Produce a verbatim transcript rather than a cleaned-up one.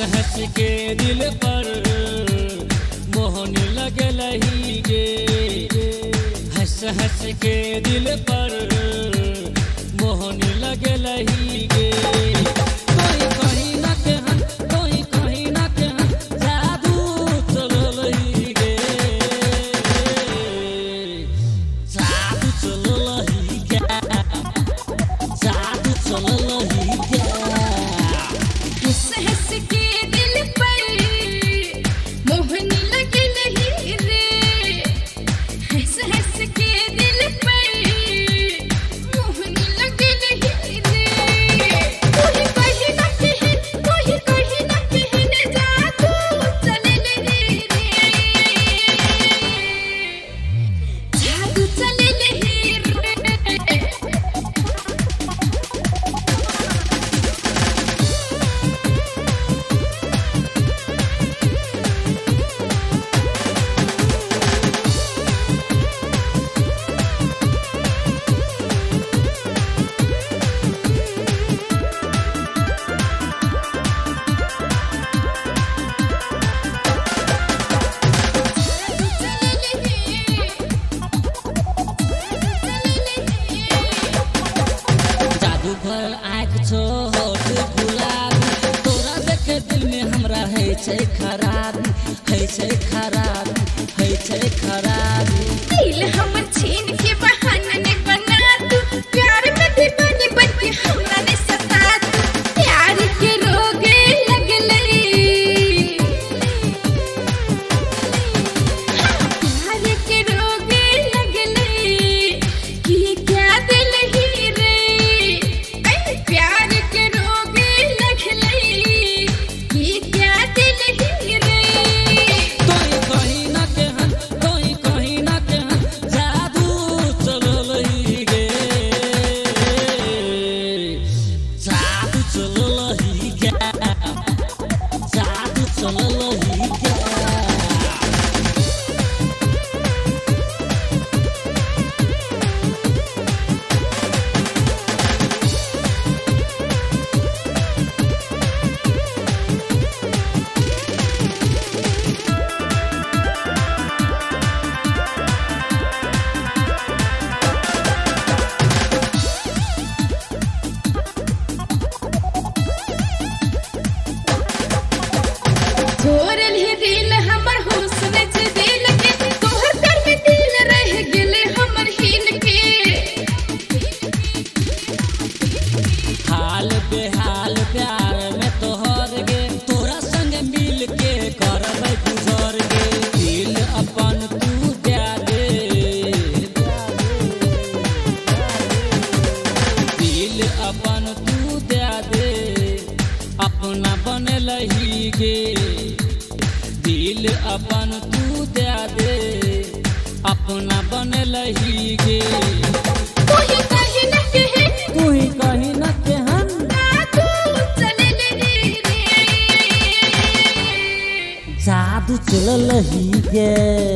हंस के दिल पर मोहन लगल ही गे। हंस हंस के दिल पर मोहन लगल ही गे। कोई कहीं न कहन कोई कहीं न कहन जादू चलल ही गे। जादू चलल ही गे। जादू चलल ही गे। हंस हंस के दिल पर मोहन लगल ही रे। हंस हंस के दिल पर मोहन लगल ही रे। कोई कहीं न कहन कोई कहीं न कहन जादू चलल ही रे। जादू चलल ही रे। जादू भर आँख छो होठ गुलाबी। तोरा देखे दिल में हमरा है छै खराबी। है छै खराबी है छै खराबी। दिल हमर छीन के बहाना ने बना तू। प्यार में दीवानी बन के हमरा ने सता तू। प्यार के रोग लगले। प्यार के रोग लगले कि क्या दिल ही रे। ऐ प्यार के रोग लगले कि क्या दिल ही रे। कोई कहीं न कहन कोई कहीं न कहन जादू चलल ही गे। जादू चलल ही गे। जादू चलल ही गे। छोड़ल ही दिल हमर हुस्न से दिल के। तोहर कर में दिल रह गेले हमर हिल के। हाल बेहाल प्यार में तोहर गे। तोरा संग मिल के करबै गुजर गे। दिल अपन तू दे दे। दिल अपन तू दे दे। अपना बनल ही गे। दिल अपन तू दे दे। अपना बनल ही गे। कोई कहीं न कहे तू ही कहीं न कहन जादू चलल ही रे। जादू चलल ही गे।